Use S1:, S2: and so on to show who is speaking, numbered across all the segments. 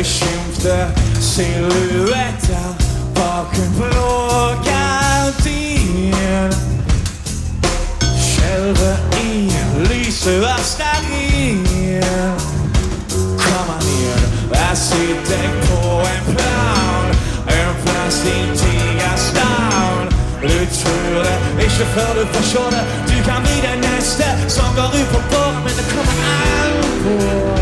S1: skymte silhuetter bak en blå gardin. Skälver i lyset av stearin. Kommer ner, jag sitter på en plan. En plats din tigerstan. Du tror det, inte för du förstår det. Du kan bli den nästa som går ut på bord. Men det kommer an på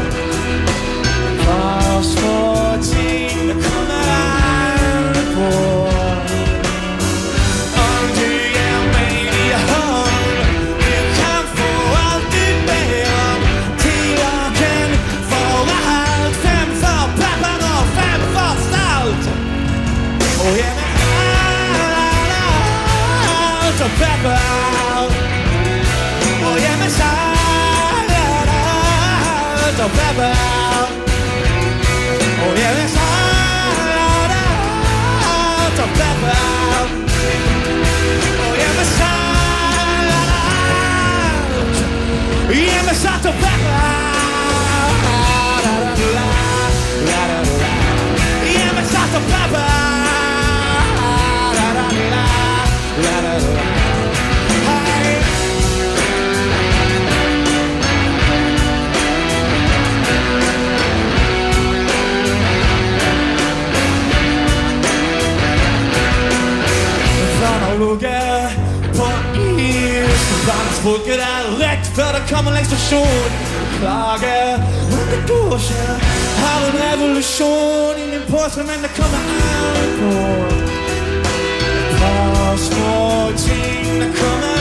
S1: var små ting det kommer an på. Om du ger mig din hand, du kan få allt du ber om. 10 kan vara allt. 5 för pappan och 5 för stolt. Och ge mig allt och peppar. Och ge mig allt och peppar. Och ge mig allt och peppar. Och ge mig allt. Ge mig salt och peppar. Ge mig salt och peppar. Lugge på is. Vardagsfolket är rätt för det kommer längs station. Klaga under duschen. Har en revolution i min påse men det kommer an på. Par små ting det kommer